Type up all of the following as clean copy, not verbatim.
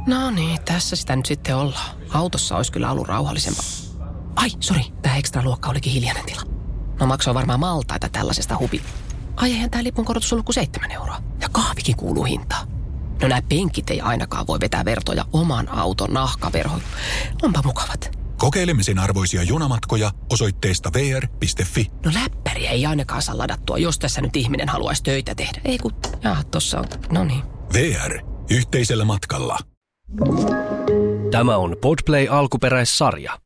No niin, tässä sitä nyt sitten ollaan. Autossa olisi kyllä ollut rauhallisempaa. Ai, sori, tää ekstra luokka olikin hiljainen tila. No maksoi varmaan maltaita tällaisesta hubi. Ai eihän tää lipun korotus ollut kuin 7 euroa. Ja kahvikin kuuluu hintaan. No nämä penkit ei ainakaan voi vetää vertoja oman auton nahkaverhoon. Onpa mukavat. Kokeilemisen arvoisia junamatkoja osoitteesta vr.fi. No läppäriä ei ainakaan saa ladattua, jos tässä nyt ihminen haluaisi töitä tehdä. Ei kun, tossa on, no niin. VR. Yhteisellä matkalla. Tämä on Podplay alkuperäissarja.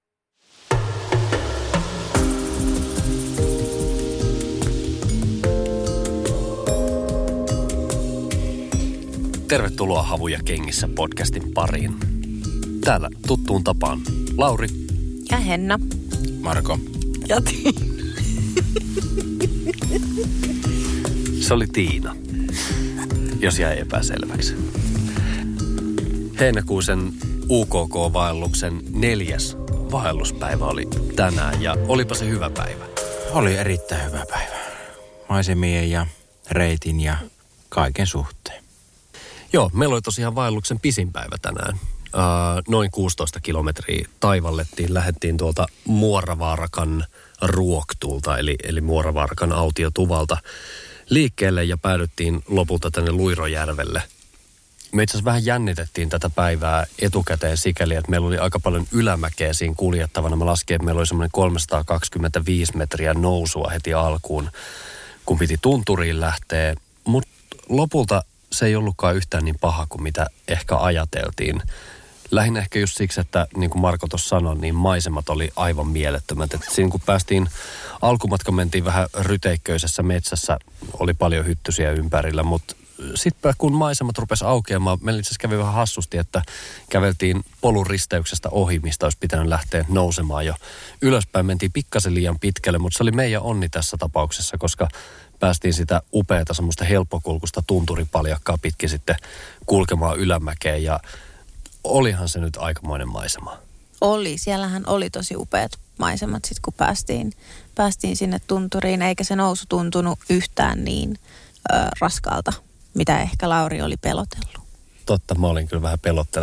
Tervetuloa Havuja kengissä podcastin pariin. Täällä tuttuun tapaan Lauri ja Henna, Marko ja Tiina. Se oli Tiina, jos jäi epäselväksi. Heinäkuisen UKK-vaelluksen 4. vaelluspäivä oli tänään ja olipa se hyvä päivä. Oli erittäin hyvä päivä. Maisemien ja reitin ja kaiken suhteen. Joo, meillä oli tosiaan vaelluksen pisin päivä tänään. Noin 16 kilometriä taivallettiin. Lähdettiin tuolta Muoravaarakan ruoktulta, eli Muoravaarakan autiotuvalta liikkeelle ja päädyttiin lopulta tänne Luirojärvelle. Me itse asiassa vähän jännitettiin tätä päivää etukäteen sikäli, että meillä oli aika paljon ylämäkeä siinä kuljettavana. Mä laskin, että meillä oli semmoinen 325 metriä nousua heti alkuun, kun piti tunturiin lähteä. Mutta lopulta se ei ollutkaan yhtään niin paha kuin mitä ehkä ajateltiin. Lähinnä ehkä just siksi, että niin kuin Marko tuossa sanoi, niin maisemat oli aivan mielettömät. Et siinä kun alkumatka mentiin vähän ryteikköisessä metsässä, oli paljon hyttysiä ympärillä, mutta sitten kun maisemat rupesi aukeamaan, meillä itse asiassa kävi vähän hassusti, että käveltiin polun risteyksestä ohi, mistä olisi pitänyt lähteä nousemaan jo ylöspäin. Mentiin pikkasen liian pitkälle, mutta se oli meidän onni tässä tapauksessa, koska päästiin sitä upeata semmoista helppokulkusta tunturipaljakkaa pitkin sitten kulkemaan ylämäkeen ja olihan se nyt aikamoinen maisema. Oli, siellähän oli tosi upeat maisemat sitten kun päästiin sinne tunturiin, eikä se nousu tuntunut yhtään niin raskaalta, mitä ehkä Lauri oli pelotellut. Totta, mä olin kyllä vähän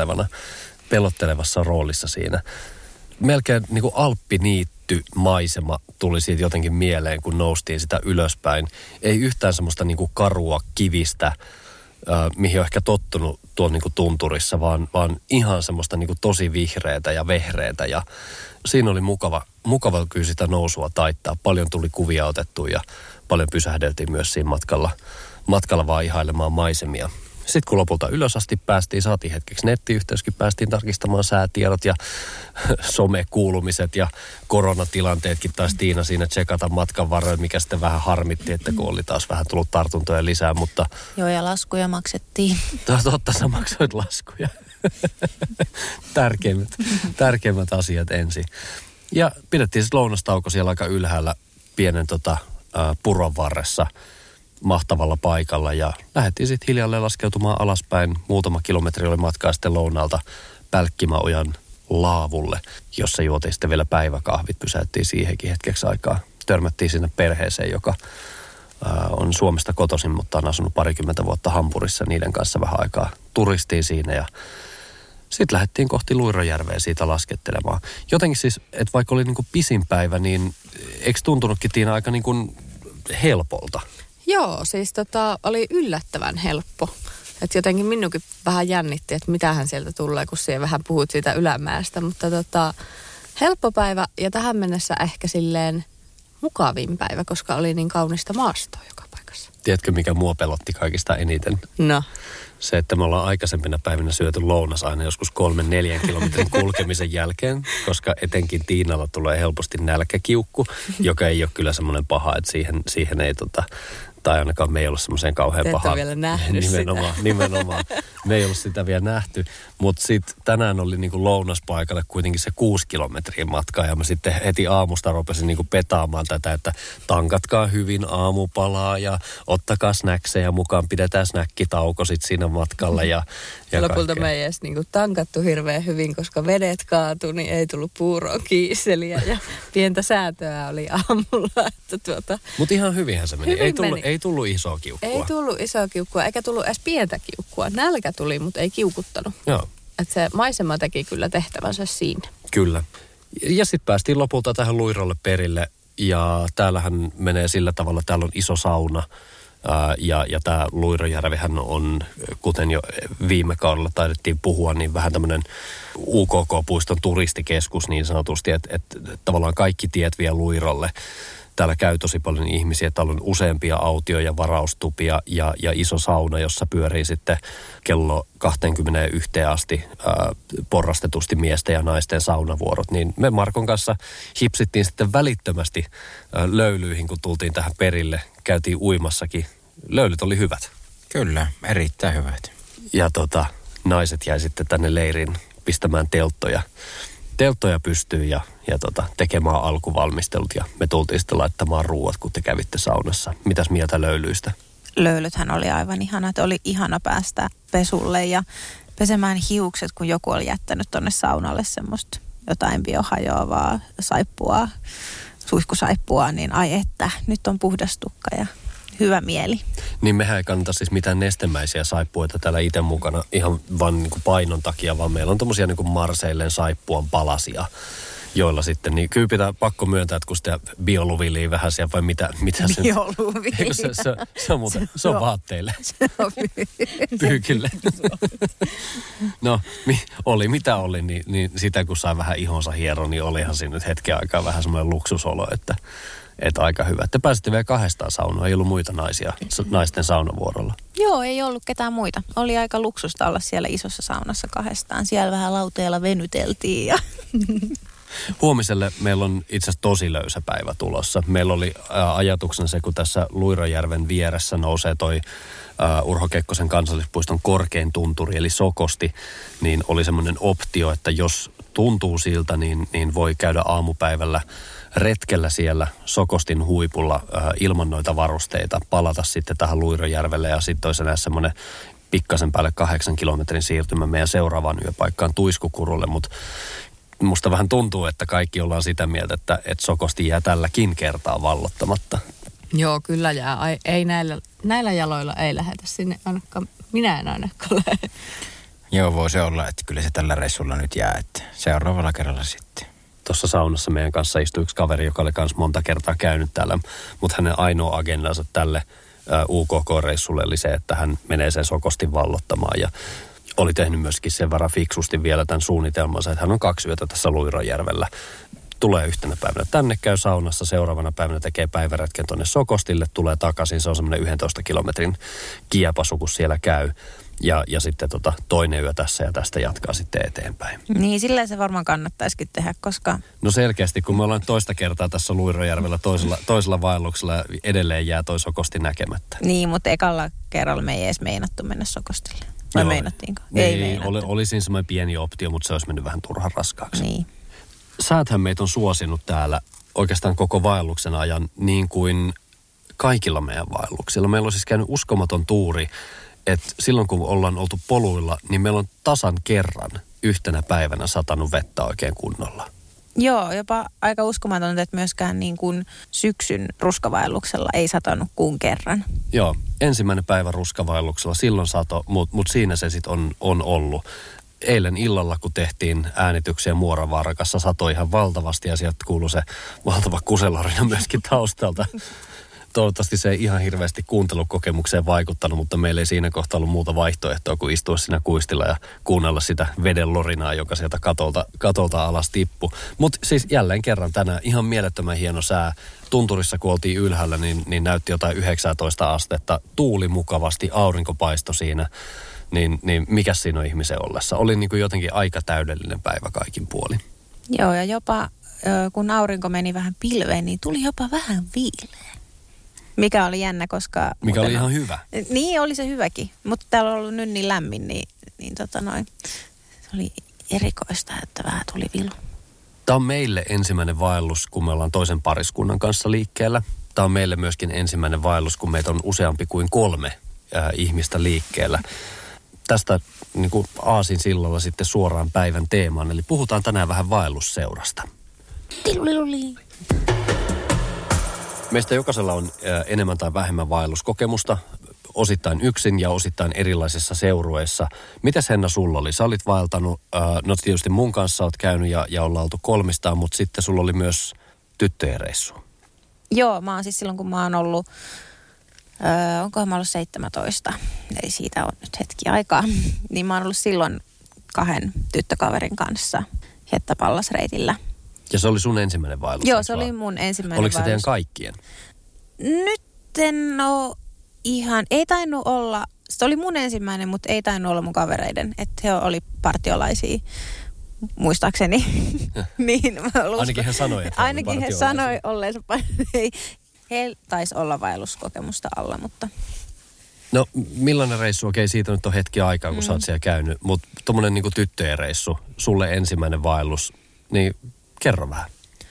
pelottelevassa roolissa siinä. Melkein niin kuin alppiniitty maisema tuli siitä jotenkin mieleen, kun noustiin sitä ylöspäin. Ei yhtään semmoista niin kuin karua kivistä, mihin on ehkä tottunut tuolla niin kuin tunturissa, vaan ihan semmoista niin kuin tosi vihreätä ja vehreätä. Ja siinä oli mukava kyllä sitä nousua taittaa. Paljon tuli kuvia otettua ja paljon pysähdeltiin myös siinä matkalla vaan ihailemaan maisemia. Sitten kun lopulta ylös asti päästiin, saatiin hetkeksi nettiyhteyskin, päästiin tarkistamaan säätiedot ja somekuulumiset ja koronatilanteetkin taas Tiina siinä tsekata matkan varrella, mikä sitten vähän harmitti, että kun oli taas vähän tullut tartuntoja lisää, mutta... Joo, ja laskuja maksettiin. Totta, sä maksoit laskuja. Tärkeimmät asiat ensin. Ja pidettiin sitten lounastauko siellä aika ylhäällä pienen puron varressa mahtavalla paikalla ja lähdettiin sitten hiljalleen laskeutumaan alaspäin. Muutama kilometri oli matkaa sitten lounalta Pälkkimäojan laavulle, jossa juotiin sitten vielä päiväkahvit. Pysäyttiin siihenkin hetkeksi aikaa. Törmättiin sinne perheeseen, joka on Suomesta kotoisin, mutta on asunut 20 vuotta Hampurissa. Niiden kanssa vähän aikaa turistiin siinä ja sitten lähdettiin kohti Luirojärveä siitä laskettelemaan. Jotenkin siis, että vaikka oli niinku pisin päivä, niin eikö tuntunutkin Tiina aika niinku helpolta? Joo, siis oli yllättävän helppo. Että jotenkin minunkin vähän jännitti, että mitähän sieltä tulee, kun siellä vähän puhut siitä ylämäestä. Mutta helppo päivä ja tähän mennessä ehkä silleen mukavin päivä, koska oli niin kaunista maastoa joka paikassa. Tiedätkö, mikä mua pelotti kaikista eniten? No. Se, että me ollaan aikaisempina päivinä syöty lounas aina joskus 3-4 kilometrin kulkemisen jälkeen, koska etenkin Tiinalla tulee helposti nälkäkiukku, joka ei ole kyllä semmoinen paha, että siihen ei tai ainakaan me ei ole semmoiseen kauhean pahaan. Vielä nähnyt nimenomaan. Me ei ole sitä vielä nähty. Mutta sitten tänään oli niinku lounaspaikalle kuitenkin se 6 kilometrin matka. Ja mä sitten heti aamusta rupesin niinku petaamaan tätä, että tankatkaa hyvin aamupalaa ja ottakaa snackseja mukaan. Pidetään snackitauko sitten siinä matkalla. Ja lopulta me ei edes niinku tankattu hirveän hyvin, koska vedet kaatui, niin ei tullut puuroon kiiseliä. Ja pientä säätöä oli aamulla. Mutta ihan hyvinhän se meni. Ei tullut isoa kiukkua. Ei tullut isoa kiukkua, eikä tullut edes pientä kiukkua. Nälkä tuli, mutta ei kiukuttanut. Joo. se maisema teki kyllä tehtävänsä siinä. Kyllä. Ja sitten päästiin lopulta tähän Luirolle perille ja täällähän menee sillä tavalla, täällä on iso sauna ja tämä Luirojärvihän on, kuten jo viime kaudella taidettiin puhua, niin vähän tämmöinen UKK-puiston turistikeskus niin sanotusti, että tavallaan kaikki tiet vie Luirolle. Täällä käy tosi paljon ihmisiä. Täällä on useampia autioja, varaustupia ja iso sauna, jossa pyörii sitten kello 21 asti porrastetusti miesten ja naisten saunavuorot. Niin me Markon kanssa hipsittiin sitten välittömästi löylyihin, kun tultiin tähän perille. Käytiin uimassakin. Löylyt oli hyvät. Kyllä, erittäin hyvät. Ja naiset jäi sitten tänne leiriin pistämään telttoja pystyyn ja tekemään alkuvalmistelut ja me tultiin sitten laittamaan ruuat, kun te kävitte saunassa. Mitäs mieltä löylyistä? Löylythän oli aivan ihana, että oli ihana päästä pesulle ja pesemään hiukset, kun joku oli jättänyt tonne saunalle semmoista jotain biohajoavaa saippua, suihkusaippua, niin ai että, nyt on puhdas tukka ja hyvä mieli. Niin mehän ei kannata siis mitään nestemäisiä saippuita täällä itse mukana ihan vaan niin kuin painon takia, vaan meillä on tommosia niin kuin Marseillen saippuan palasia, joilla sitten, niin kyllä pitää pakko myöntää, että kun sitä bioluviliin vähän siellä vai mitä se... Bioluviliin. Se on muuten, se on vaatteille. Pyykille. No, oli mitä oli, niin sitä kun sai vähän ihonsa hieron, niin olihan siinä nyt hetken aikaa vähän semmoinen luksusolo, että aika hyvä. Te pääsitte vielä 2 saunaan, ei ollut muita naisia naisten saunavuorolla. Joo, ei ollut ketään muita. Oli aika luksusta olla siellä isossa saunassa 2. Siellä vähän lauteella venyteltiin ja... Huomiselle meillä on itse asiassa tosi löysä päivä tulossa. Meillä oli ajatuksena se, kun tässä Luirojärven vieressä nousee toi Urho Kekkosen kansallispuiston korkein tunturi, eli Sokosti, niin oli semmoinen optio, että jos tuntuu siltä, niin voi käydä aamupäivällä retkellä siellä Sokostin huipulla ilman noita varusteita, palata sitten tähän Luirojärvelle ja sitten olisi näissä semmoinen pikkasen päälle 8 kilometrin siirtymä meidän seuraavaan yöpaikkaan Tuiskukurulle, mutta musta vähän tuntuu, että kaikki ollaan sitä mieltä, että Sokosti jää tälläkin kertaa vallottamatta. Joo, kyllä jää. Ei näillä jaloilla ei lähdetä sinne ainakaan. Minä en ainakaan lähde. Joo, voi se olla, että kyllä se tällä reissulla nyt jää, että seuraavalla kerralla sitten. Tuossa saunassa meidän kanssa istui yksi kaveri, joka oli kanssa monta kertaa käynyt täällä, mutta hänen ainoa agendansa tälle UKK-reissulle oli se, että hän menee sen Sokostin vallottamaan ja oli tehnyt myöskin sen verran fiksusti vielä tämän suunnitelmansa, että hän on 2 yötä tässä Luirojärvellä. Tulee yhtenä päivänä tänne, käy saunassa, seuraavana päivänä tekee päiväretken tuonne Sokostille, tulee takaisin, se on semmoinen 11 kilometrin kiepasu, kun siellä käy. Ja sitten toinen yö tässä ja tästä jatkaa sitten eteenpäin. Niin, sillä se varmaan kannattaisikin tehdä, koska... No selkeästi, kun me ollaan toista kertaa tässä Luirojärvellä toisella vaelluksella, edelleen jää toi Sokosti näkemättä. Niin, mutta ekalla kerralla me ei edes meinattu mennä Sokostille. Vai meinattiinko? Ei meinattu. Oli siinä semmoinen pieni optio, mutta se olisi mennyt vähän turhan raskaaksi. Niin. Sääthän meitä on suosinut täällä oikeastaan koko vaelluksen ajan niin kuin kaikilla meidän vaelluksilla. Meillä on siis käynyt uskomaton tuuri, että silloin kun ollaan oltu poluilla, niin meillä on tasan kerran yhtenä päivänä satanut vettä oikein kunnolla. Joo, jopa aika uskomatonta, että myöskään niin kuin syksyn ruskavaelluksella ei satanut kuin kerran. Joo, ensimmäinen päivä ruskavaelluksella, silloin sato, mutta siinä se sitten on ollut. Eilen illalla, kun tehtiin äänityksiä Muoravaarakassa, satoi ihan valtavasti ja sieltä kuului se valtava kuselorina myöskin taustalta. Toivottavasti se ei ihan hirveästi kuuntelukokemukseen vaikuttanut, mutta meillä ei siinä kohtaa ollut muuta vaihtoehtoa kuin istua siinä kuistilla ja kuunnella sitä veden lorinaa, joka sieltä katolta alas tippui. Mutta siis jälleen kerran tänään ihan mielettömän hieno sää. Tunturissa, kun oltiin ylhäällä, niin näytti jotain 19 astetta. Tuuli mukavasti, aurinko paistoi siinä. Niin mikä siinä on ihmisen ollessa? Oli niin kuin jotenkin aika täydellinen päivä kaikin puolin. Joo, ja jopa kun aurinko meni vähän pilveen, niin tuli jopa vähän viileä. Mikä oli jännä, koska... Mikä oli ihan hyvä. Niin, oli se hyväkin. Mutta täällä on ollut nyt niin lämmin, niin se oli erikoista, että vähän tuli vilu. Tämä on meille ensimmäinen vaellus, kun me ollaan toisen pariskunnan kanssa liikkeellä. Tämä on meille myöskin ensimmäinen vaellus, kun meitä on useampi kuin 3 ihmistä liikkeellä. Tästä niin kuin aasinsillalla sitten suoraan päivän teemaan. Eli puhutaan tänään vähän vaellusseurasta. Tiluliluli. Meistä jokaisella on enemmän tai vähemmän vaelluskokemusta. osittain yksin ja osittain erilaisissa seurueissa. Mitäs Henna sulla oli? Sä olit vaeltanut, no tietysti mun kanssa oot käynyt ja ollaan oltu kolmistaan, mutta sitten sulla oli myös tyttöjen reissu. Joo, mä oon siis silloin kun mä oon ollut, onkohan mä ollut 17, eli siitä on nyt hetki aikaa, niin mä oon ollut silloin 2 tyttökaverin kanssa Hiettapallasreitillä. Ja se oli sun ensimmäinen vaellus? Joo, se oli mun ensimmäinen Oliko vaellus. se teidän kaikkien? Nyt en oo ihan, ei tainnut olla, se oli mun ensimmäinen, mutta ei tainnut olla mun kavereiden, että he oli partiolaisia. Muistaakseni. Niin, ainakin he sanoi, että ainakin he sanoi olleensa. He taisi olla vaelluskokemusta alla, mutta... No, millainen reissu? Okei, siitä nyt on hetki aikaa, kun sä oot siellä käynyt. Mutta tommonen niinku tyttöjen reissu, sulle ensimmäinen vaellus, niin kerro vähän.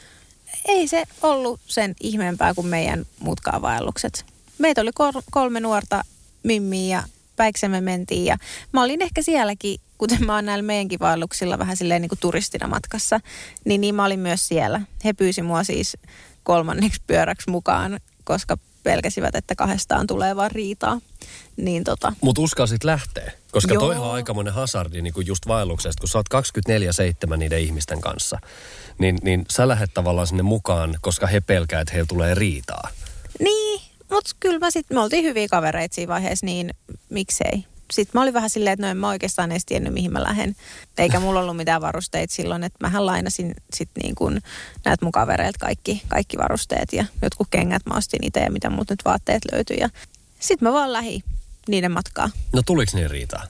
Ei se ollut sen ihmeempää kuin meidän muutkaan vaellukset. Meitä oli 3 nuorta mimmiä ja päiksemme mentiin. Ja mä olin ehkä sielläkin, kuten mä oon näillä meidänkin vaelluksilla vähän silleen niin kuin turistina matkassa, niin mä olin myös siellä. He pyysi mua siis 3. pyöräksi mukaan, koska pelkäsivät, että 2 tulee vaan riitaa. Niin Mutta uskalsit lähteä, koska Joo. toihan on aikamoinen hazardi niin kuin just vaelluksesta, kun sä oot 24/7 niiden ihmisten kanssa. Niin sä lähdet tavallaan sinne mukaan, koska he pelkää, että heillä tulee riitaa. Niin, mutta kyllä me oltiin hyviä kavereita siinä vaiheessa, niin miksei. Sitten mä olin vähän silleen, että no en mä oikeastaan edes tiennyt, mihin mä lähden. Eikä mulla ollut mitään varusteita silloin, että mähän lainasin sitten niin kuin näitä mun kavereilta kaikki varusteet ja jotkut kengät mä ostin itse ja mitä multa nyt vaatteet löytyi. Ja sitten mä vaan lähdin niiden matkaa. No tuliko niin riitaa?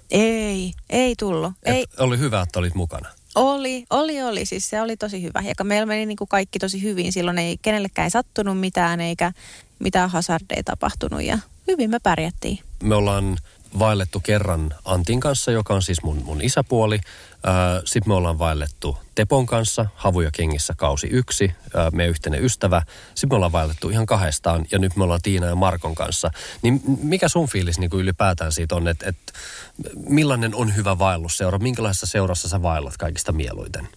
Ei tullut. Ei. Oli hyvä, että olit mukana. Oli. Siis se oli tosi hyvä. Ja meillä meni niin kuin kaikki tosi hyvin. Silloin ei kenellekään ei sattunut mitään eikä mitään hazardeja tapahtunut ja hyvin me pärjättiin. Me ollaan vaellettu kerran Antin kanssa, joka on siis mun isäpuoli. Sitten me ollaan vaellettu Tepon kanssa, Havuja kengissä kausi 1, meidän yhteinen ystävä. Sitten me ollaan vaellettu ihan 2 ja nyt me ollaan Tiina ja Markon kanssa. Niin mikä sun fiilis niin kuin ylipäätään siitä on, että millainen on hyvä vaellusseura? Minkälaisessa seurassa sä vaellat kaikista mieluiten?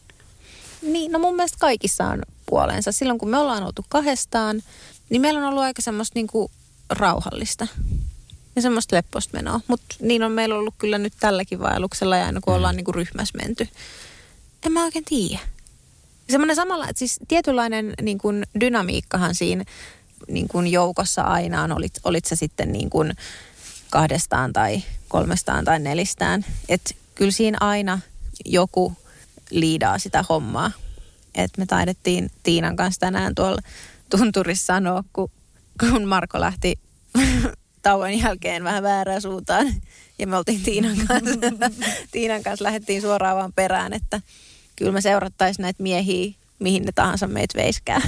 Niin, no mun mielestä kaikissa on puolensa. Silloin kun me ollaan oltu 2, niin meillä on ollut aika semmoista niin kuin rauhallista. Ja semmoista lepposta menoa. Mutta niin on meillä ollut kyllä nyt tälläkin vaelluksella ja aina kun ollaan niinku ryhmässä menty. En mä oikein tiedä. Semmoinen samalla, että siis tietynlainen niin kuin dynamiikkahan siinä niin kuin joukossa aina on. Olit sä sitten niin kuin 2 tai 3 tai 4. Että kyllä siinä aina joku liidaa sitä hommaa. Että me taidettiin Tiinan kanssa tänään tuolla tunturissa sanoa, kun Marko lähti tauon jälkeen vähän väärään suuntaan. Ja me oltiin Tiinan kanssa lähdettiin suoraan vaan perään, että kyllä me seurattaisiin näitä miehiä, mihin ne tahansa meitä veiskää.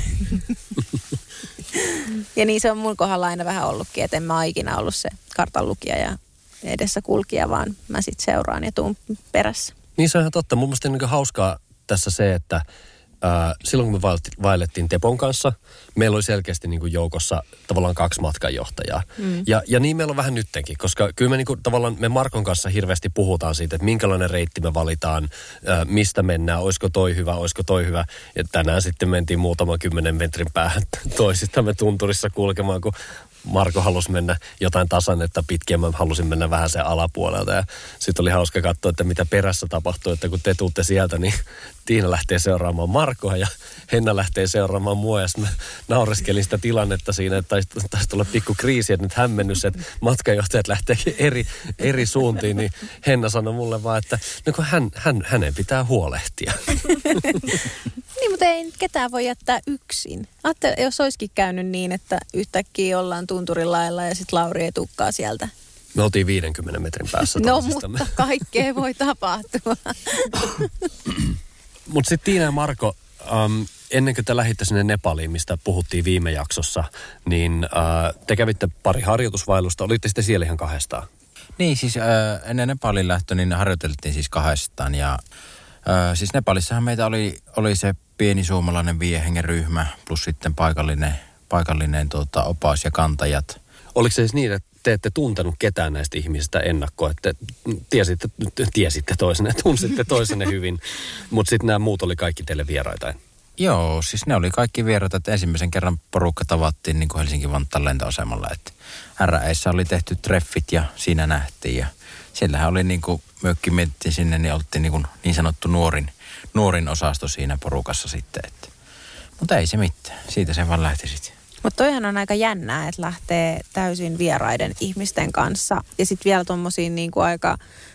Ja niin se on mun kohdalla aina vähän ollutkin, että en mä ikinä ollut se kartanlukija ja edessä kulkija, vaan mä sit seuraan ja tuun perässä. Niin se on ihan totta. Mun mielestä on niin hauskaa tässä se, että silloin kun me vaellettiin Tepon kanssa, meillä oli selkeästi niin kuin joukossa tavallaan 2 matkanjohtajaa. Ja niin meillä on vähän nyttenkin, koska kyllä me, niin kuin, tavallaan, me Markon kanssa hirveästi puhutaan siitä, että minkälainen reitti me valitaan, mistä mennään, olisiko toi hyvä. Ja tänään sitten mentiin muutaman 10 metrin päähän toisistamme tunturissa kulkemaan, kun Marko halusi mennä jotain tasannetta pitkin, mä halusin mennä vähän sen alapuolelta. Ja sitten oli hauska katsoa, että mitä perässä tapahtuu, että kun te tuutte sieltä, niin Tiina lähtee seuraamaan Markoa ja Henna lähtee seuraamaan mua. Ja sitten mä naureskelin sitä tilannetta siinä, että taisi tulla pikku kriisi, että nyt hämmennys, että matkanjohtajat lähteekin eri suuntiin. Niin Henna sanoi mulle vaan, että no kun hänen pitää huolehtia. Niin, mutta ei ketään voi jättää yksin. Ajattele, jos olisikin käynyt niin, että yhtäkkiä ollaan tunturin lailla ja sitten Lauri ei tukkaa sieltä. Me oltiin 50 metrin päässä toisistamme. No, mutta kaikkea voi tapahtua. Mutta sitten Tiina ja Marko, ennen kuin te lähditte sinne Nepaliin, mistä puhuttiin viime jaksossa, niin te kävitte pari harjoitusvaellusta. Olitte sitten siellä ihan 2? Niin, siis ennen Nepalin lähtö, niin harjoiteltiin siis 2. Ja siis Nepalissahan meitä oli se pieni suomalainen 5 hengen ryhmä, plus sitten paikallinen opas ja kantajat. Oliko se siis niin, että te ette tuntenut ketään näistä ihmisistä ennakkoon, että tiesitte toisenne, tunsitte toisenne hyvin, mutta sitten nämä muut oli kaikki teille vieraita? Joo, siis ne oli kaikki vieraita, että ensimmäisen kerran porukka tavattiin niin kuin Helsinki-Vantaan lentoasemalla. Että RA:ssä oli tehty treffit ja siinä nähtiin ja siellähän oli niin kuin mökki mietittiin sinne, niin oltiin niin sanottu nuorin osasto siinä porukassa sitten. Että. Mutta ei se mitään, siitä se vaan lähti sitten. Mutta toihan on aika jännää, että lähtee täysin vieraiden ihmisten kanssa ja sitten vielä tuommoisiin niinku aika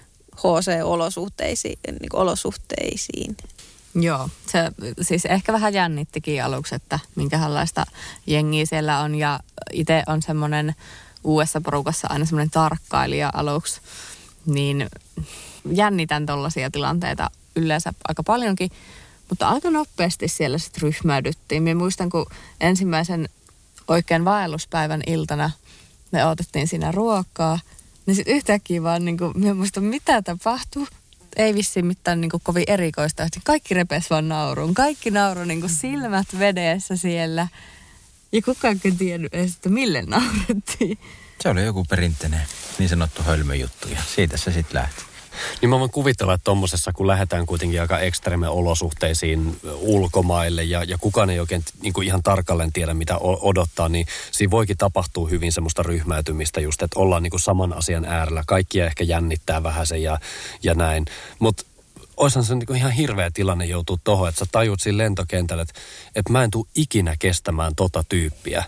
HC-olosuhteisiin. Joo, se siis ehkä vähän jännittikin aluksi, että minkälaista jengiä siellä on. Ja itse on semmoinen uudessa porukassa aina semmoinen tarkkailija aluksi, niin jännitän tollaisia tilanteita yleensä aika paljonkin. Mutta aika nopeasti siellä sitten ryhmäydyttiin. Minä muistan, kun ensimmäisen oikein vaelluspäivän iltana me otettiin siinä ruokaa, niin sitten yhtäkkiä vaan minä muistan, mitä tapahtui. Ei vissiin mitään kovin erikoista. Kaikki repes vaan nauruun. Kaikki nauru silmät vedessä siellä. Ja kukaan ei tiennyt edes, että mille naurettiin. Se oli joku perinteinen niin sanottu hölmöjuttu ja siitä se sitten lähti. Niin mä voin kuvitella, että tommosessa, kun lähdetään kuitenkin aika ekstreme olosuhteisiin ulkomaille ja kukaan ei oikein niin kuin ihan tarkalleen tiedä, mitä odottaa, niin siinä voikin tapahtua hyvin semmoista ryhmäytymistä just, että ollaan niin kuin saman asian äärellä. Kaikkia ehkä jännittää vähän se ja näin. Mutta oishan se niin kuin ihan hirveä tilanne joutuu tohon, että sä tajut siinä lentokentällä, että mä en tule ikinä kestämään tota tyyppiä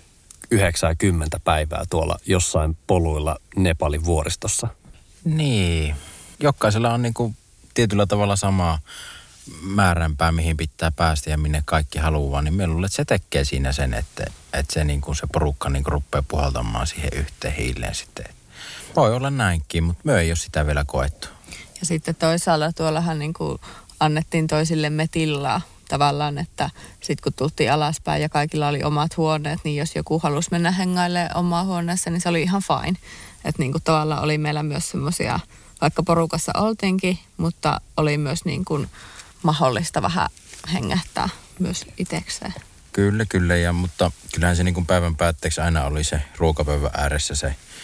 90 päivää tuolla jossain poluilla Nepalin vuoristossa. Niin. Jokaisella on niinku tietyllä tavalla sama määränpää, mihin pitää päästä ja minne kaikki haluaa, niin mä luulen, että se tekee siinä sen, että se, niinku, se porukka niinku rupeaa puhaltamaan siihen yhteen hiileen sitten. Voi olla näinkin, mutta me ei ole sitä vielä koettu. Ja sitten toisaalla tuollahan niinku annettiin toisillemme tilaa tavallaan, että sitten kun tultiin alaspäin ja kaikilla oli omat huoneet, niin jos joku halusi mennä hengailemaan omaa huoneessa, niin se oli ihan fine. Että niinku tavallaan oli meillä myös semmoisia, vaikka porukassa oltiinkin, mutta oli myös niin kuin mahdollista vähän hengähtää myös itsekseen. Kyllä, mutta kyllähän se niin kuin päivän päätteeksi aina oli se ruokapöydän ääressä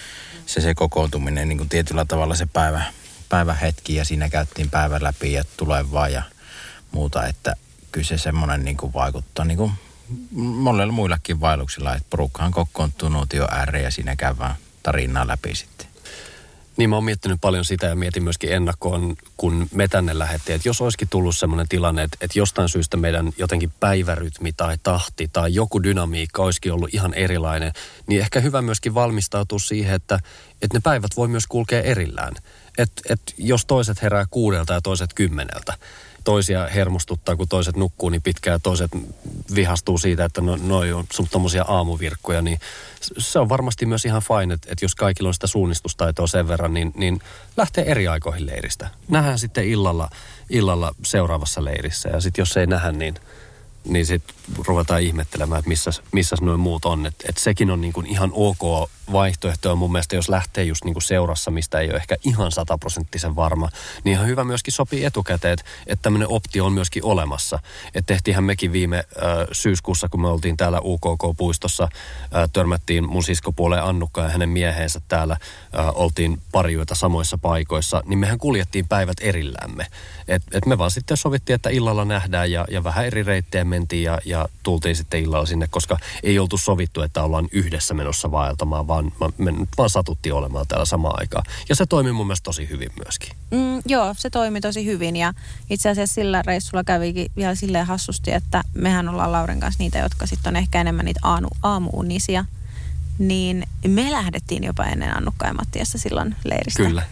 se kokoontuminen, niin kuin tietyllä tavalla se päivähetki ja siinä käyttiin päivän läpi ja tulevaa ja muuta, että kyllä se semmoinen niin kuin vaikuttaa niin kuin monella muillakin vaelluksilla, että porukkahan kokoontuu nuotion ääreen ja siinä käydään tarinaa läpi sitten. Niin mä oon miettinyt paljon sitä ja mietin myöskin ennakkoon, kun me tänne lähdettiin, että jos olisikin tullut semmoinen tilanne, että jostain syystä meidän jotenkin päivärytmi tai tahti tai joku dynamiikka olisikin ollut ihan erilainen, niin ehkä hyvä myöskin valmistautua siihen, että ne päivät voi myös kulkea erillään. Että jos toiset herää 6 ja toiset 10, toisia hermostuttaa, kun toiset nukkuu niin pitkään ja toiset vihastuu siitä, että noi on tommosia aamuvirkkoja, niin se on varmasti myös ihan fine, että jos kaikilla on sitä suunnistustaitoa sen verran, niin lähtee eri aikoihin leiristä. Nähdään sitten illalla seuraavassa leirissä ja sitten jos ei nähdä, niin sitten ruvetaan ihmettelemään, että missäs noin muut on. Että sekin on niin kuin ihan ok vaihtoehto mun mielestä, jos lähtee just niin kuin seurassa, mistä ei ole ehkä ihan 100% varma, niin ihan hyvä myöskin sopii etukäteen, että tämmöinen optio on myöskin olemassa. Että tehtiinhän mekin viime syyskuussa, kun me oltiin täällä UKK-puistossa, törmättiin mun siskopuoleen Annukka ja hänen mieheensä täällä, oltiin pari yötä samoissa paikoissa, niin mehän kuljettiin päivät erillämme. Et me vaan sitten sovittiin, että illalla nähdään ja vähän eri reittejä mentiin ja tultiin sitten illalla sinne, koska ei oltu sovittu, että ollaan yhdessä menossa vaeltamaan, vaan me vaan satuttiin olemaan täällä samaan aikaan. Ja se toimi mun mielestä tosi hyvin myöskin. Joo, se toimi tosi hyvin ja itse asiassa sillä reissulla kävikin vielä silleen hassusti, että mehän ollaan Lauren kanssa niitä, jotka sitten on ehkä enemmän niitä aamu-unisia. Niin me lähdettiin jopa ennen Annukka ja Mattiasta silloin leiristä. Kyllä.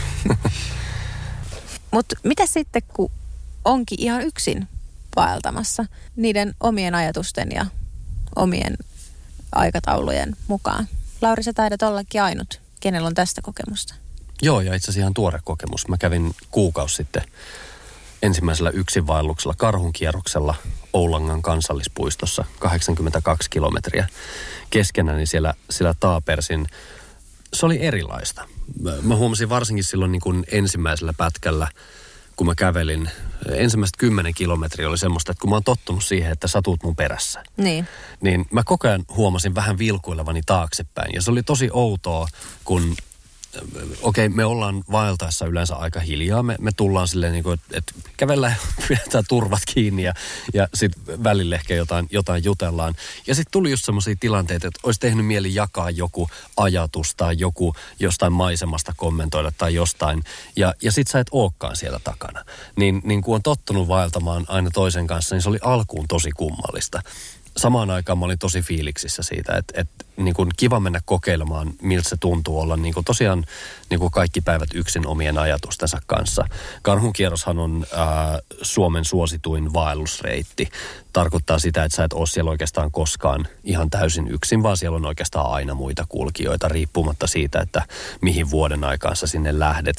Mutta mitä sitten, kun onkin ihan yksin vaeltamassa niiden omien ajatusten ja omien aikataulujen mukaan? Lauri, sä taidat ollakin ainut, kenellä on tästä kokemusta. Joo, ja itse asiassa ihan tuore kokemus. Mä kävin kuukausi sitten ensimmäisellä yksinvaelluksella karhunkierroksella Oulangan kansallispuistossa 82 kilometriä keskenäni siellä taapersin. Se oli erilaista. Mä huomasin varsinkin silloin niin kuin ensimmäisellä pätkällä, kun mä kävelin, ensimmäiset 10 kilometriä oli semmoista, että kun mä oon tottunut siihen, että sä tuut mun perässä. Niin mä koko ajan huomasin vähän vilkuilevani taaksepäin. Ja se oli tosi outoa, kun okei, me ollaan vaeltaessa yleensä aika hiljaa. Me tullaan silleen, niin kuin, että kävellään ja pidetään turvat kiinni ja sitten välillä ehkä jotain jutellaan. Ja sitten tuli just semmoisia tilanteita, että olisi tehnyt mieli jakaa joku ajatus tai joku jostain maisemasta kommentoida tai jostain. Ja sitten sä et olekaan siellä takana. Niin kun on tottunut vaeltamaan aina toisen kanssa, niin se oli alkuun tosi kummallista. Samaan aikaan mä olin tosi fiiliksissä siitä, että niin kuin kiva mennä kokeilemaan, miltä se tuntuu olla niin kuin tosiaan niin kuin kaikki päivät yksin omien ajatustensa kanssa. Karhunkierroshan on Suomen suosituin vaellusreitti. Tarkoittaa sitä, että sä et ole siellä oikeastaan koskaan ihan täysin yksin, vaan siellä on oikeastaan aina muita kulkijoita, riippumatta siitä, että mihin vuoden aikaan sä sinne lähdet.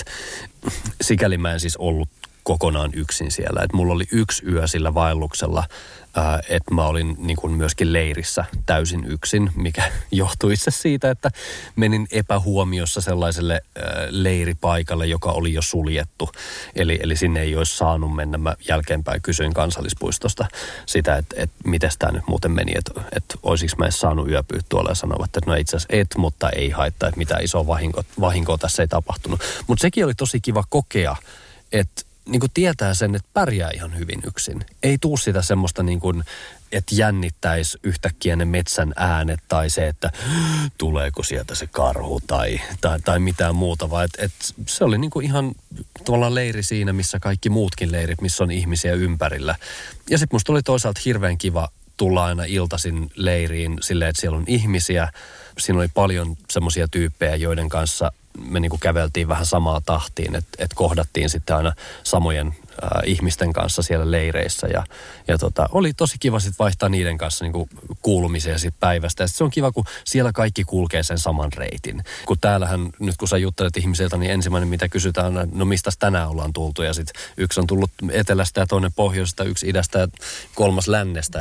Sikäli mä en siis ollut kokonaan yksin siellä. Et mulla oli yksi yö sillä vaelluksella, että mä olin niin kuin myöskin leirissä täysin yksin, mikä johtui itse siitä, että menin epähuomiossa sellaiselle leiripaikalle, joka oli jo suljettu. Eli sinne ei olisi saanut mennä. Mä jälkeenpäin kysyin kansallispuistosta sitä, että miten tämä nyt muuten meni, että olisiko mä edes saanut yöpyä tuolla ja sanovat, että no itse asiassa mutta ei haittaa, että mitään isoa vahinkoa tässä ei tapahtunut. Mutta sekin oli tosi kiva kokea, että niin kuin tietää sen, että pärjää ihan hyvin yksin. Ei tuu sitä semmoista niin kuin, että jännittäisi yhtäkkiä ne metsän äänet tai se, että tuleeko sieltä se karhu tai mitään muuta, vaan että se oli niin kuin ihan tavallaan leiri siinä, missä kaikki muutkin leirit, missä on ihmisiä ympärillä. Ja sitten musta oli toisaalta hirveän kiva tulla aina iltaisin leiriin silleen, että siellä on ihmisiä. Siinä oli paljon semmoisia tyyppejä, joiden kanssa me niin kuin käveltiin vähän samaa tahtiin, että kohdattiin sitten aina samojen ihmisten kanssa siellä leireissä. Ja oli tosi kiva sitten vaihtaa niiden kanssa niin kuin kuulumisia siitä päivästä. Ja se on kiva, kun siellä kaikki kulkee sen saman reitin. Kun täällähän, nyt kun sä juttelet ihmisiltä, niin ensimmäinen mitä kysytään, no mistä tänään ollaan tultu. Ja sitten yksi on tullut etelästä ja toinen pohjoisesta, yksi idästä ja kolmas lännestä.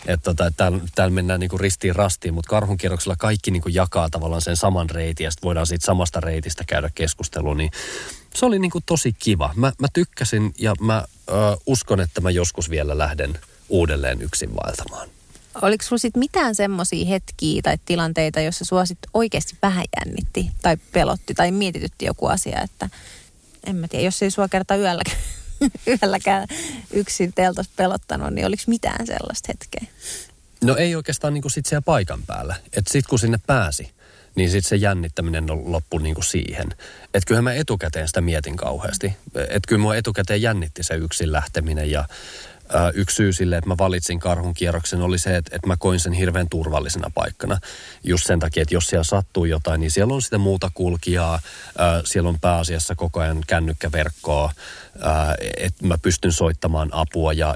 Täällä mennään niin kuin ristiin rastiin, mutta karhunkierroksella kaikki niin kuin jakaa tavallaan sen saman reitin ja sitten voidaan siitä samasta reitistä käydä keskustelua, niin se oli niin kuin tosi kiva. Mä tykkäsin ja mä uskon, että mä joskus vielä lähden uudelleen yksin vaeltamaan. Oliko sulla sitten mitään semmoisia hetkiä tai tilanteita, joissa sua sit oikeasti vähän jännitti tai pelotti tai mietitytti joku asia, että en mä tiedä, jos ei sua kerta yölläkään yksin teltossa pelottanut, niin oliko mitään sellaista hetkeä? No ei oikeastaan niin kuin sit siellä paikan päällä. Että sit kun sinne pääsi, niin sitten se jännittäminen loppui niin kuin siihen. Että kyllähän mä etukäteen sitä mietin kauheasti. Että kyllä mua etukäteen jännitti se yksin lähteminen ja yksi syy sille, että mä valitsin karhunkierroksen oli se, että mä koin sen hirveän turvallisena paikkana. Just sen takia, että jos siellä sattuu jotain, niin siellä on sitä muuta kulkijaa, siellä on pääasiassa koko ajan kännykkäverkkoa, että mä pystyn soittamaan apua ja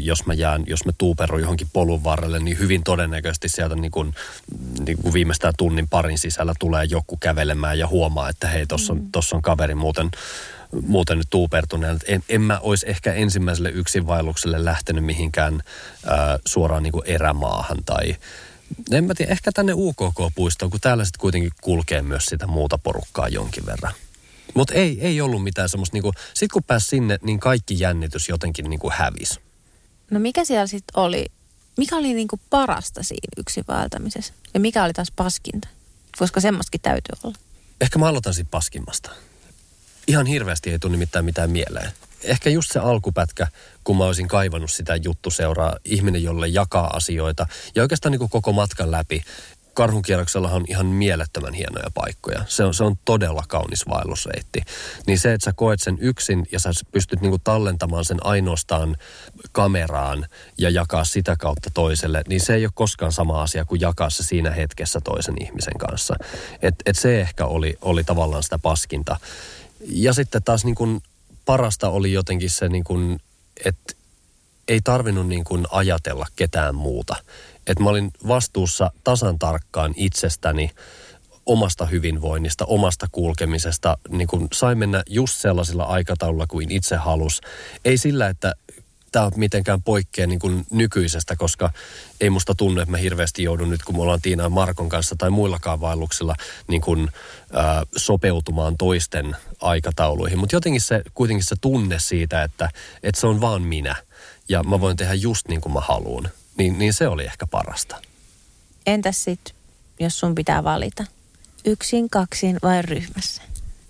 jos mä tuuperun johonkin polun varrelle, niin hyvin todennäköisesti sieltä niin kuin viimeistään tunnin parin sisällä tulee joku kävelemään ja huomaa, että hei, tossa on kaveri muuten nyt tuupertuneella. En mä olisi ehkä ensimmäiselle yksinvaellukselle lähtenyt mihinkään suoraan niin kuin erämaahan tai en mä tiedä, ehkä tänne UKK-puistoon, kun täällä sitten kuitenkin kulkee myös sitä muuta porukkaa jonkin verran. Mutta ei ollut mitään semmoista, niinku, sit kun pääsi sinne, niin kaikki jännitys jotenkin niinku hävisi. No mikä siellä sitten oli, mikä oli niinku parasta siinä yksinvaeltamisessa ja mikä oli taas paskinta? Koska semmoistakin täytyy olla. Ehkä mä aloitan siitä paskimmasta. Ihan hirveästi ei tule nimittäin mitään mieleen. Ehkä just se alkupätkä, kun mä olisin kaivannut sitä juttuseuraa, ihminen, jolle jakaa asioita. Ja oikeastaan niin kuin koko matkan läpi. Karhunkierroksellahan on ihan mielettömän hienoja paikkoja. Se on todella kaunis vaellusreitti. Niin se, että sä koet sen yksin ja sä pystyt niin kuin tallentamaan sen ainoastaan kameraan ja jakaa sitä kautta toiselle, niin se ei ole koskaan sama asia kuin jakaa se siinä hetkessä toisen ihmisen kanssa. Et se ehkä oli tavallaan sitä paskinta. Ja sitten taas niin kuin parasta oli jotenkin se, niin kuin, että ei tarvinnut niin kuin ajatella ketään muuta. Että mä olin vastuussa tasan tarkkaan itsestäni, omasta hyvinvoinnista, omasta kulkemisesta. Niin kuin sain mennä just sellaisilla aikataululla kuin itse halus. Ei sillä, että tämä mitenkään poikkea niin kuin nykyisestä, koska ei musta tunnu, että mä hirveästi joudun nyt, kun me ollaan Tiina ja Markon kanssa tai muillakaan vaelluksilla niin kuin, sopeutumaan toisten aikatauluihin. Mutta jotenkin kuitenkin se tunne siitä, että se on vaan minä ja mä voin tehdä just niin kuin mä haluan, niin se oli ehkä parasta. Entäs sitten, jos sun pitää valita? Yksin, kaksin vai ryhmässä?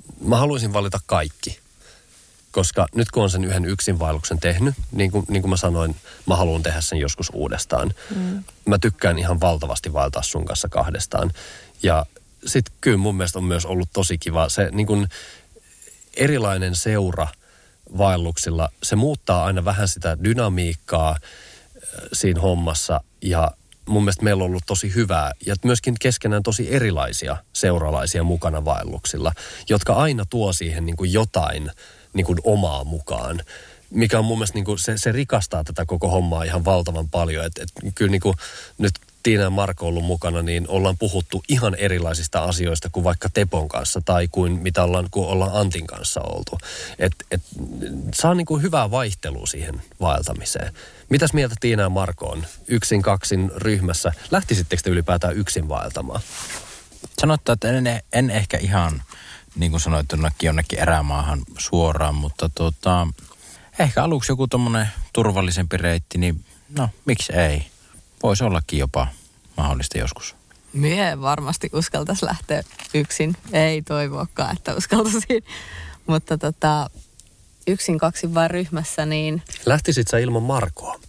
mä haluaisin valita kaikki. Koska nyt kun on sen yhden yksinvaelluksen tehnyt, niin kuin mä sanoin, mä haluan tehdä sen joskus uudestaan. Mä tykkään ihan valtavasti vaeltaa sun kanssa kahdestaan. Ja sit kyllä mun mielestä on myös ollut tosi kiva se niin kuin erilainen seura vaelluksilla. Se muuttaa aina vähän sitä dynamiikkaa siinä hommassa ja mun mielestä meillä on ollut tosi hyvää ja myöskin keskenään tosi erilaisia seuralaisia mukana vaelluksilla, jotka aina tuo siihen niin kuin jotain niin kuin omaa mukaan, mikä on mun mielestä niin kuin se rikastaa tätä koko hommaa ihan valtavan paljon. Et kyllä niin kuin nyt Tiina ja Marko on ollut mukana, niin ollaan puhuttu ihan erilaisista asioista kuin vaikka Tepon kanssa tai kuin mitä kun ollaan Antin kanssa oltu. Et saa niin kuin hyvää vaihtelua siihen vaeltamiseen. Mitäs mieltä Tiina ja Marko on yksin kaksin ryhmässä? Lähtisittekö te ylipäätään yksin vaeltamaan? Sanotaan, että en ehkä ihan, niin kuin sanoit, jonnekin erämaahan suoraan, mutta ehkä aluksi joku tommonen turvallisempi reitti, niin no, miksi ei? Voisi ollakin jopa mahdollista joskus. Mie varmasti uskaltaisi lähteä yksin. Ei toivoakaan, että uskaltaisin. Mutta yksin kaksin vai ryhmässä, niin... Lähtisit sä ilman Markoa?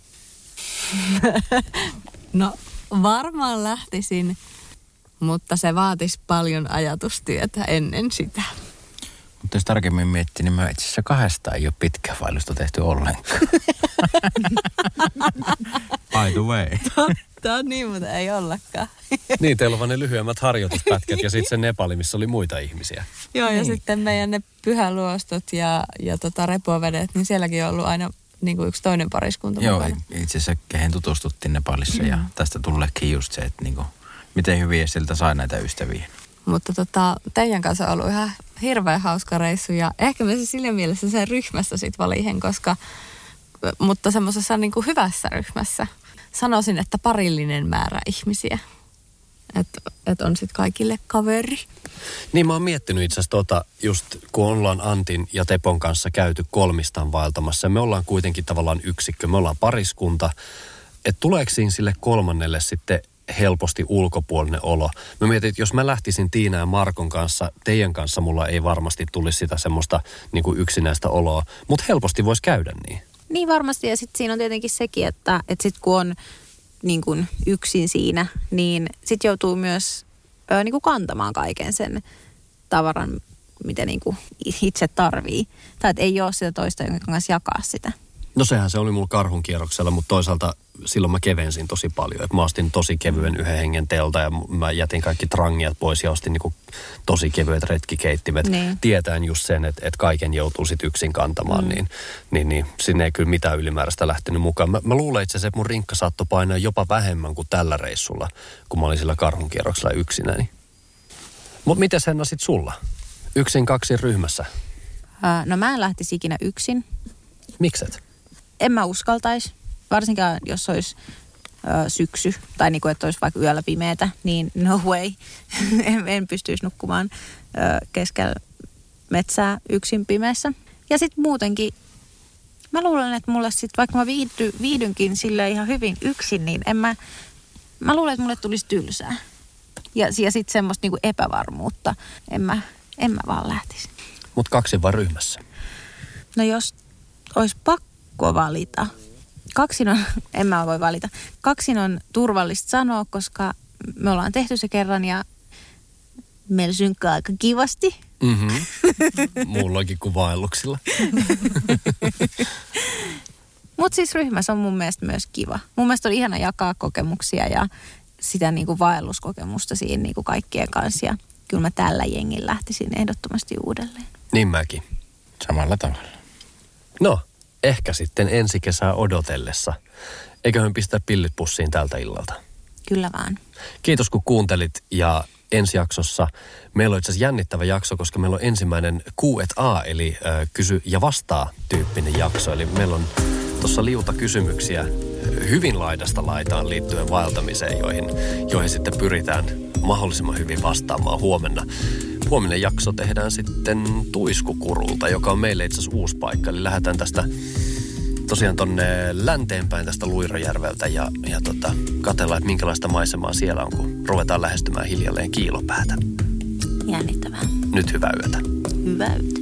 No varmaan lähtisin, mutta se vaatisi paljon ajatustyötä ennen sitä. Mutta jos tarkemmin miettii, niin me itse asiassa kahdestaan ei ole pitkää vaellusta tehty ollenkaan. By the way. Totta on niin, mutta ei ollakaan. Niin, teillä on vaan ne lyhyemmät harjoituspätkät ja sitten se Nepali, missä oli muita ihmisiä. Joo, ja sitten meidän ne pyhäluostot ja repovedet, niin sielläkin on ollut aina niin kuin yksi toinen pariskunta Joo, mukana. itse asiassa kehen tutustuttiin Nepalissa ja tästä tulleekin just se, että niinku, miten hyviä siltä sai näitä ystäviä. Mutta teidän kanssa on ollut ihan hirveän hauska reissu ja ehkä me se sillä mielessä sen ryhmässä sit valihin, mutta semmoisessa niin kuin hyvässä ryhmässä. Sanoisin, että parillinen määrä ihmisiä. Että on sitten kaikille kaveri. Niin mä oon miettinyt itse asiassa just kun ollaan Antin ja Tepon kanssa käyty kolmistaan vaeltamassa. Me ollaan kuitenkin tavallaan yksikkö, me ollaan pariskunta. Että tuleeko siinä sille kolmannelle sitten helposti ulkopuolinen olo? Mä mietin, että jos mä lähtisin Tiina ja Markon kanssa, teidän kanssa mulla ei varmasti tulisi sitä semmoista niin kuin yksinäistä oloa. Mutta helposti voisi käydä niin. Niin varmasti, ja sitten siinä on tietenkin sekin, että sitten kun on niin kuin yksin siinä, niin sitten joutuu myös niin kuin kantamaan kaiken sen tavaran, mitä niin kuin itse tarvii. Tai että ei ole sitä toista, jonka kanssa jakaa sitä. No sehän se oli mulla karhunkierroksella, mutta toisaalta silloin mä kevensin tosi paljon. Et mä ostin tosi kevyen yhden hengen telta ja mä jätin kaikki trangiat pois ja ostin niinku tosi kevyet retkikeittimet. Niin. Tietäen just sen, että kaiken joutuu sit yksin kantamaan, niin sinne ei kyllä mitään ylimääräistä lähtenyt mukaan. Mä luulen itse asiassa, että mun rinkka saattoi painaa jopa vähemmän kuin tällä reissulla, kun mä olin sillä karhunkierroksella yksinäni. Mutta miten Henna sit sulla? Yksin kaksin ryhmässä? No mä en lähtisi ikinä yksin. Mikset? En mä uskaltaisi, varsinkaan jos olisi syksy tai niin kuin, että olisi vaikka yöllä pimeätä, niin no way. en pystyisi nukkumaan keskellä metsää yksin pimeässä. Ja sitten muutenkin, mä luulen, että mulle sitten, vaikka mä viihdynkin sille ihan hyvin yksin, niin mä luulen, että mulle tulisi tylsää. Ja sitten semmoista niin kuin epävarmuutta. En mä vaan lähtisi. Mutta kaksin vai ryhmässä? No jos olisi pakko valita. En mä voi valita. Kaksin on turvallista sanoa, koska me ollaan tehty se kerran ja meillä synkkää aika kivasti. Mm-hmm. Mullakin kuin vaelluksilla. Mutta siis ryhmässä on mun mielestä myös kiva. Mun mielestä on ihana jakaa kokemuksia ja sitä niinku vaelluskokemusta siinä niinku kaikkien kanssa. Ja kyllä mä tällä jengillä lähtisin ehdottomasti uudelleen. Niin mäkin. Samalla tavalla. No, ehkä sitten ensi kesää odotellessa. Eiköhän pistää pillit pussiin tältä illalta. Kyllä vaan. Kiitos kun kuuntelit ja ensi jaksossa meillä on itse asiassa jännittävä jakso, koska meillä on ensimmäinen Q&A eli kysy ja vastaa tyyppinen jakso. Eli meillä on tuossa liuta kysymyksiä hyvin laidasta laitaan liittyen vaeltamiseen, joihin sitten pyritään mahdollisimman hyvin vastaamaan huomenna. Huominen jakso tehdään sitten Tuiskukurulta, joka on meille itse asiassa uusi paikka. Eli lähdetään tästä tosiaan tonne länteenpäin tästä Luirajärveltä ja katsellaan, että minkälaista maisemaa siellä on, kun ruvetaan lähestymään hiljalleen Kiilopäätä. Jännittävää. Nyt hyvää yötä. hyvä yt.